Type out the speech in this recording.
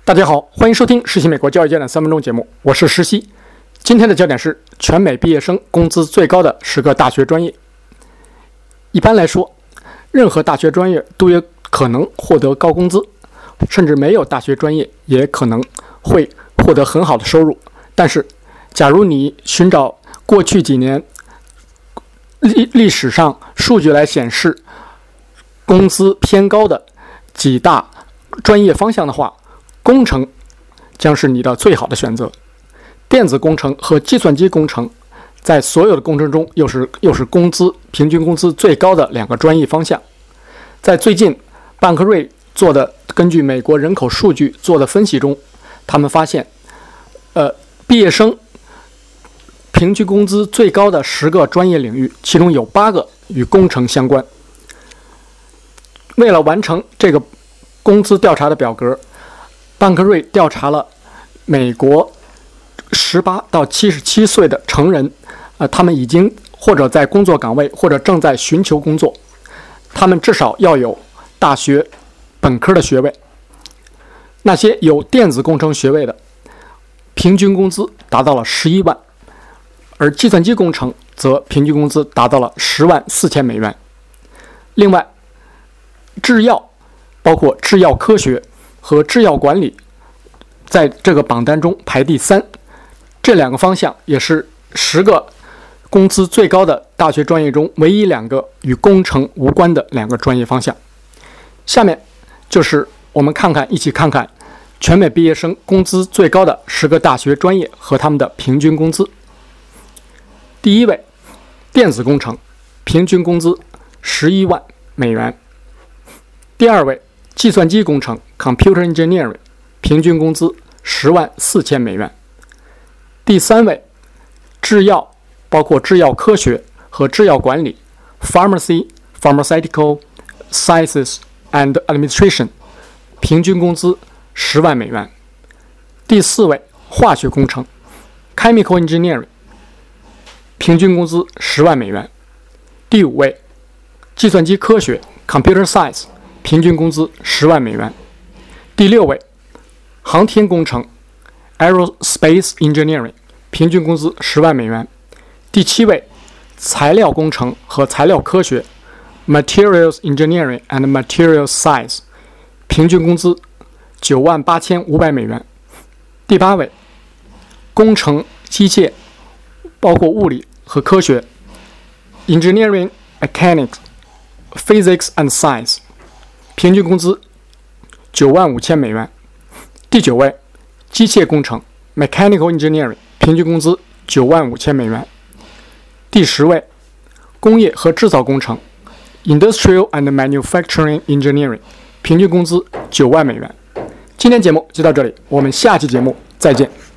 大家好，欢迎收听实习美国教育焦点3分钟节目，我是实习。今天的焦点是全美毕业生工资最高的10个大学专业。一般来说，任何大学专业都有可能获得高工资，甚至没有大学专业也可能会获得很好的收入。但是，假如你寻找过去几年历史上数据来显示工资偏高的几大专业方向的话，工程将是你的最好的选择。电子工程和计算机工程在所有的工程中又是平均工资最高的两个专业方向。在最近半科瑞根据美国人口数据做的分析中，他们发现毕业生平均工资最高的10个专业领域，其中有8个与工程相关。为了完成这个工资调查的表格，半科瑞调查了美国18到77岁的成人，他们已经或者在工作岗位，或者正在寻求工作，他们至少要有大学本科的学位。那些有电子工程学位的，平均工资达到了11万，而计算机工程则平均工资达到了10万4千美元。另外，制药，包括制药科学和制药管理，在这个榜单中排第3。这两个方向也是10个工资最高的大学专业中唯一2个与工程无关的2个专业方向。下面就是我们一起看看全美毕业生工资最高的10个大学专业和他们的平均工资。第一位，电子工程，平均工资11万美元。第二位，计算机工程 Computer Engineering， 平均工资10万4千美元。第三位，制药，包括制药科学和制药管理 Pharmacy, Pharmaceutical Sciences and Administration， 平均工资10万美元。第四位，化学工程 Chemical Engineering， 平均工资10万美元。第五位，计算机科学 Computer Science， 平均工资10万美元。第六位，航天工程 Aerospace Engineering， 平均工资10万美元。第七位，材料工程和材料科学 Materials Engineering and Materials Science， 平均工资98500美元。第八位，工程机械，包括物理和科学 Engineering, Mechanics, Physics and Science， 平均工资95000美元。第九位，机械工程 Mechanical Engineering， 平均工资95000美元。第10位，工业和制造工程 Industrial and Manufacturing Engineering， 平均工资9万美元。今天节目就到这里，我们下期节目再见。